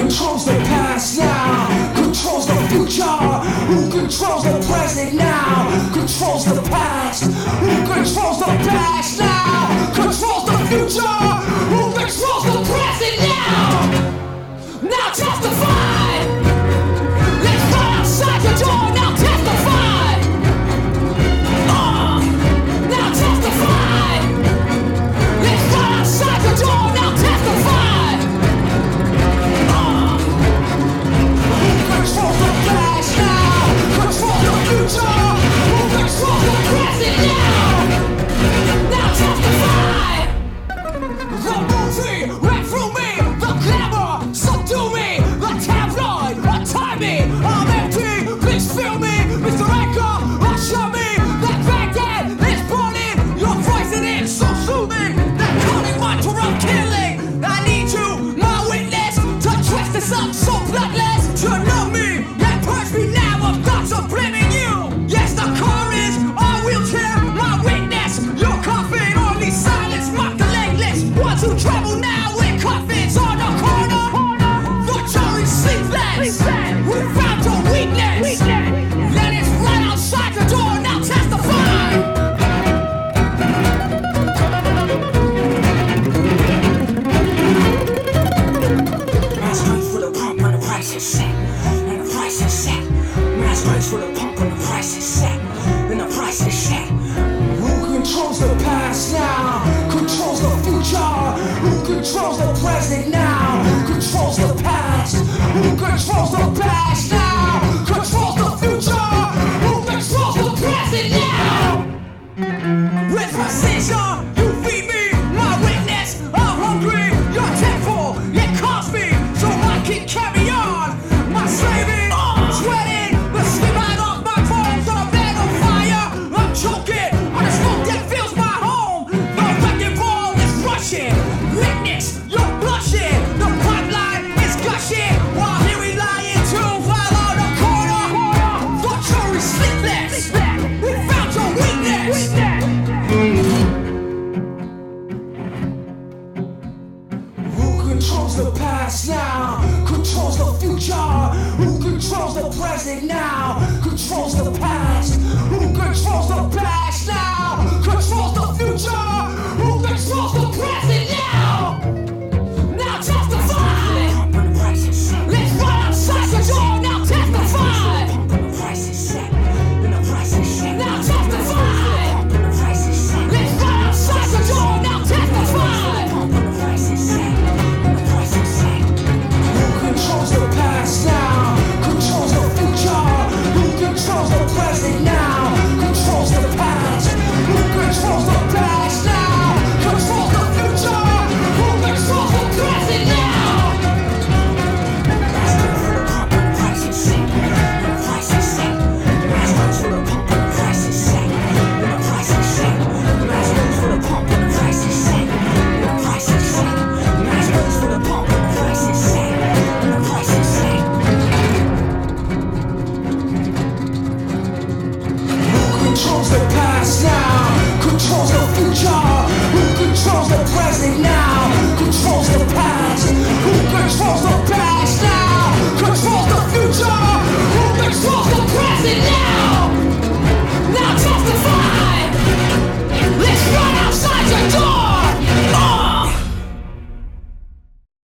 controls the past now? Controls the future? Who controls the present now? Controls the past? Who controls the past now? Controls the future? Who controls the present now? Now testify! Let's go outside the door, now testify! Now testify! Let's go outside the door, now testify! Who controls the past now? Controls the future? Who controls the present now? Now testify! The movie ran through me, the glamour subdue me, the tabloid untie me. I'm empty, please fill me, Mr. Anchor, usher me. That Baghdad is burning, you're poisoning, so sue me. That calling one to run killing. I need you, my witness, to twist this up so bloodless. To know me and purge me now of thoughts of blaming you. Yes, the car is a wheelchair, my witness. Your coffin, only silence, mock the legless. Ones who travel now in coffins on the corner. The jury's sleepless. We found your weakness. Let it right outside the door, now testify. Mass race for the pump when the price is set. And the price is set. Mass race for the pump when the price is set. And the price is set. Who controls the past now? Controls the future? Who controls the present now? Controls the past? Who controls the past now? Controls the future? Who controls the present now? With precision, you feed me, my witness. I'm hungry, you're temple. It cost me so I can carry on. My saving, sweating, the skin right off my bones on a bed of fire. I'm choking on the smoke that fills my home. The wrecking ball is rushing. Witness, you're blushing. The pipeline is gushing. While here we lie in two while on the corner. The jury's sleepless. We found your weakness. Who controls the past now? Controls the future? Who controls the present now? Controls the past? Who controls the past now? Controls the future?